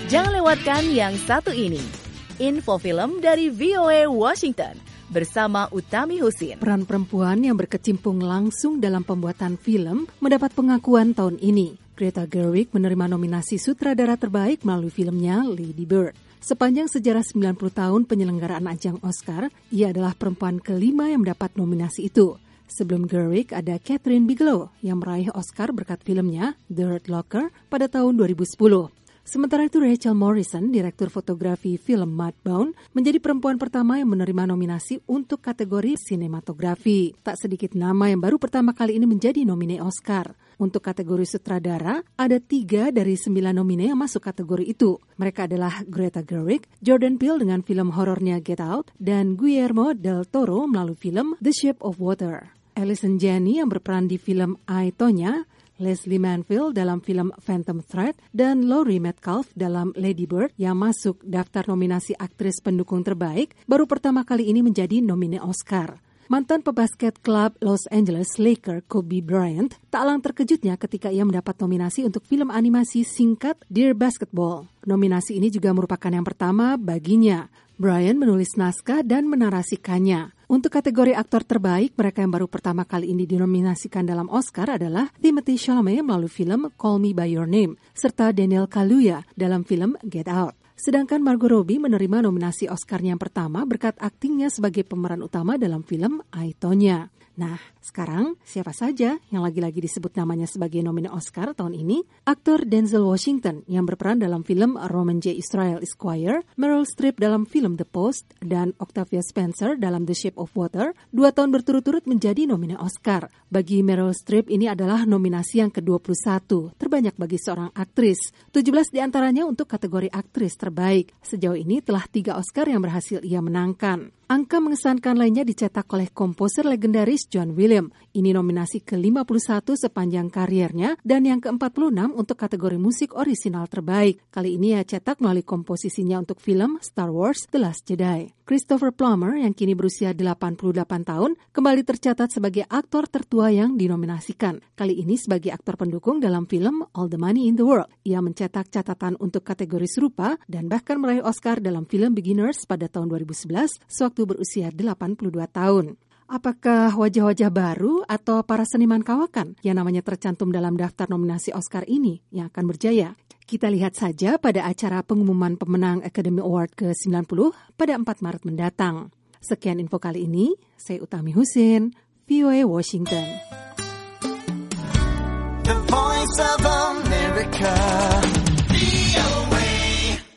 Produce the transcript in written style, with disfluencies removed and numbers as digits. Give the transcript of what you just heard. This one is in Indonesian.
Jangan lewatkan yang satu ini. Info film dari VOA Washington bersama Utami Husin. Peran perempuan yang berkecimpung langsung dalam pembuatan film mendapat pengakuan tahun ini. Greta Gerwig menerima nominasi sutradara terbaik melalui filmnya Lady Bird. Sepanjang sejarah 90 tahun penyelenggaraan ajang Oscar, ia adalah perempuan kelima yang mendapat nominasi itu. Sebelum Gerwig ada Catherine Bigelow yang meraih Oscar berkat filmnya The Hurt Locker pada tahun 2010. Sementara itu Rachel Morrison, direktur fotografi film Mudbound, menjadi perempuan pertama yang menerima nominasi untuk kategori sinematografi. Tak sedikit nama yang baru pertama kali ini menjadi nomine Oscar. Untuk kategori sutradara, ada 3 dari 9 nomine yang masuk kategori itu. Mereka adalah Greta Gerwig, Jordan Peele dengan film horornya Get Out, dan Guillermo del Toro melalui film The Shape of Water. Allison Janney yang berperan di film I, Tonya, Leslie Manville dalam film Phantom Thread, dan Laurie Metcalf dalam Lady Bird yang masuk daftar nominasi aktris pendukung terbaik baru pertama kali ini menjadi nomine Oscar. Mantan pebasket klub Los Angeles Lakers Kobe Bryant tak alang terkejutnya ketika ia mendapat nominasi untuk film animasi singkat Dear Basketball. Nominasi ini juga merupakan yang pertama baginya. Bryant menulis naskah dan menarasikannya. Untuk kategori aktor terbaik, mereka yang baru pertama kali ini dinominasikan dalam Oscar adalah Timothée Chalamet melalui film Call Me By Your Name, serta Daniel Kaluuya dalam film Get Out. Sedangkan Margot Robbie menerima nominasi Oscar-nya yang pertama berkat aktingnya sebagai pemeran utama dalam film I, Tonya. Nah, sekarang siapa saja yang lagi-lagi disebut namanya sebagai nomine Oscar tahun ini? Aktor Denzel Washington yang berperan dalam film Roman J. Israel Esquire, Meryl Streep dalam film The Post, dan Octavia Spencer dalam The Shape of Water, 2 tahun berturut-turut menjadi nomine Oscar. Bagi Meryl Streep ini adalah nominasi yang ke-21, terbanyak bagi seorang aktris. 17 diantaranya untuk kategori aktris terbaik. Sejauh ini telah 3 Oscar yang berhasil ia menangkan. Angka mengesankan lainnya dicetak oleh komposer legendaris John Williams. Ini nominasi ke-51 sepanjang karirnya dan yang ke-46 untuk kategori musik orisinal terbaik. Kali ini ia cetak melalui komposisinya untuk film Star Wars The Last Jedi. Christopher Plummer yang kini berusia 88 tahun kembali tercatat sebagai aktor tertua yang dinominasikan. Kali ini sebagai aktor pendukung dalam film All the Money in the World. Ia mencetak catatan untuk kategori serupa dan bahkan meraih Oscar dalam film Beginners pada tahun 2011 sewaktu berusia 82 tahun. Apakah wajah-wajah baru atau para seniman kawakan yang namanya tercantum dalam daftar nominasi Oscar ini yang akan berjaya? Kita lihat saja pada acara pengumuman pemenang Academy Award ke-90 pada 4 Maret mendatang. Sekian info kali ini, saya Utami Husin, VOA Washington. The Voice of America.